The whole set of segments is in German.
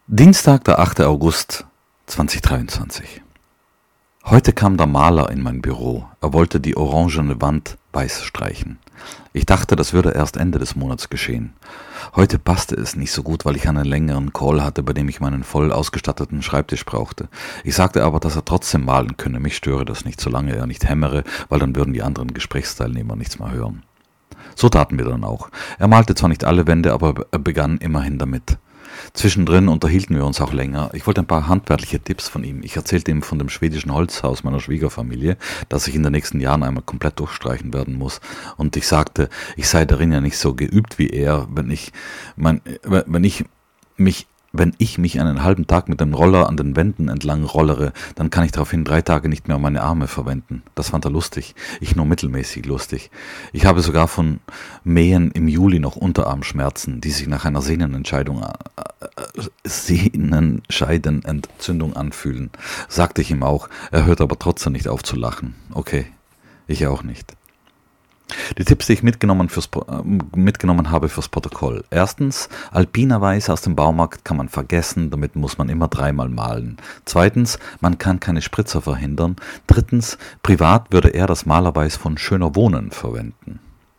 Dienstag, der 8. August 2023. Heute kam der Maler in mein Büro. Er wollte die orangene Wand weiß streichen. Ich dachte, das würde erst Ende des Monats geschehen. Heute passte es nicht so gut, weil ich einen längeren Call hatte, bei dem ich meinen voll ausgestatteten Schreibtisch brauchte. Ich sagte aber, dass er trotzdem malen könne. Mich störe das nicht, solange er nicht hämmere, weil dann würden die anderen Gesprächsteilnehmer nichts mehr hören. So taten wir dann auch. Er malte zwar nicht alle Wände, aber er begann immerhin damit. Zwischendrin unterhielten wir uns auch länger. Ich wollte ein paar handwerkliche Tipps von ihm. Ich erzählte ihm von dem schwedischen Holzhaus meiner Schwiegerfamilie, das ich in den nächsten Jahren einmal komplett durchstreichen werden muss. Und ich sagte, ich sei darin ja nicht so geübt wie er, wenn ich mich einen halben Tag mit dem Roller an den Wänden entlang rollere, dann kann ich daraufhin 3 Tage nicht mehr meine Arme verwenden. Das fand er lustig, ich nur mittelmäßig lustig. Ich habe sogar von Mähen im Juli noch Unterarmschmerzen, die sich nach einer Sehnenscheidenentzündung anfühlen. Sagte ich ihm auch, er hört aber trotzdem nicht auf zu lachen. Okay, ich auch nicht. Die Tipps, die ich mitgenommen habe fürs Protokoll. Erstens, alpiner Weiß aus dem Baumarkt kann man vergessen, damit muss man immer 3-mal malen. Zweitens, man kann keine Spritzer verhindern. Drittens, privat würde er das Malerweiß von Schöner Wohnen verwenden.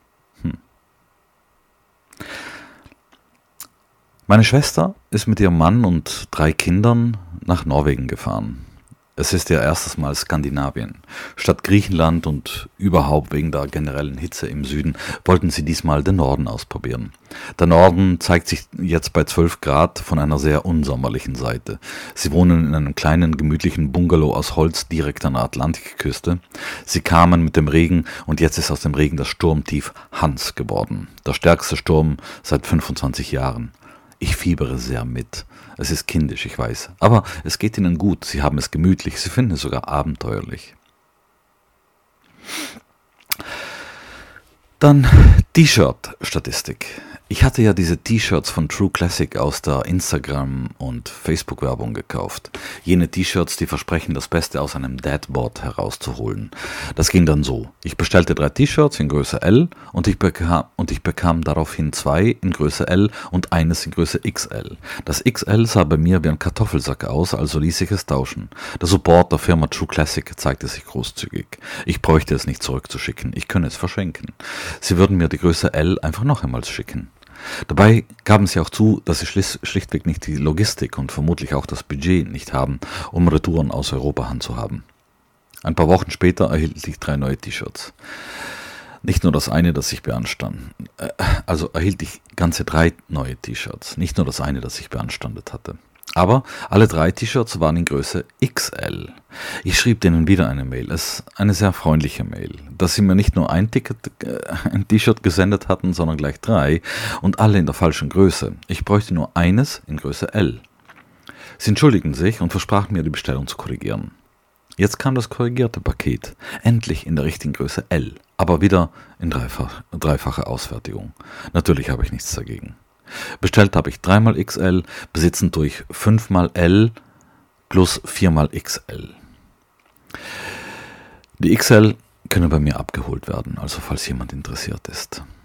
Meine Schwester ist mit ihrem Mann und 3 Kindern nach Norwegen gefahren. Es ist ihr erstes Mal Skandinavien. Statt Griechenland und überhaupt wegen der generellen Hitze im Süden wollten sie diesmal den Norden ausprobieren. Der Norden zeigt sich jetzt bei 12 Grad von einer sehr unsommerlichen Seite. Sie wohnen in einem kleinen, gemütlichen Bungalow aus Holz direkt an der Atlantikküste. Sie kamen mit dem Regen und jetzt ist aus dem Regen das Sturmtief Hans geworden. Der stärkste Sturm seit 25 Jahren. Ich fiebere sehr mit. Es ist kindisch, ich weiß. Aber es geht ihnen gut. Sie haben es gemütlich. Sie finden es sogar abenteuerlich. Dann T-Shirt-Statistik. Ich hatte ja diese T-Shirts von True Classic aus der Instagram- und Facebook-Werbung gekauft. Jene T-Shirts, die versprechen, das Beste aus einem Dadboard herauszuholen. Das ging dann so. Ich bestellte 3 T-Shirts in Größe L und ich bekam daraufhin 2 in Größe L und eines in Größe XL. Das XL sah bei mir wie ein Kartoffelsack aus, also ließ ich es tauschen. Der Support der Firma True Classic zeigte sich großzügig. Ich bräuchte es nicht zurückzuschicken, ich könne es verschenken. Sie würden mir die Größe L einfach noch einmal schicken. Dabei gaben sie auch zu, dass sie schlichtweg nicht die Logistik und vermutlich auch das Budget nicht haben, um Retouren aus Europa handzuhaben. Ein paar Wochen später erhielt ich 3 neue T-Shirts. Nicht nur das eine, das sich beanstand. Also erhielt ich ganze 3 neue T-Shirts. Nicht nur das eine, das sich beanstandet hatte. Aber alle 3 T-Shirts waren in Größe XL. Ich schrieb denen wieder eine Mail. Es ist eine sehr freundliche Mail, dass sie mir nicht nur ein T-Shirt gesendet hatten, sondern gleich 3 und alle in der falschen Größe. Ich bräuchte nur eines in Größe L. Sie entschuldigten sich und versprachen mir, die Bestellung zu korrigieren. Jetzt kam das korrigierte Paket, endlich in der richtigen Größe L, aber wieder in dreifacher Ausfertigung. Natürlich habe ich nichts dagegen. Bestellt habe ich 3-mal XL, besitzen durch 5-mal L plus 4-mal XL. Die XL können bei mir abgeholt werden, also falls jemand interessiert ist.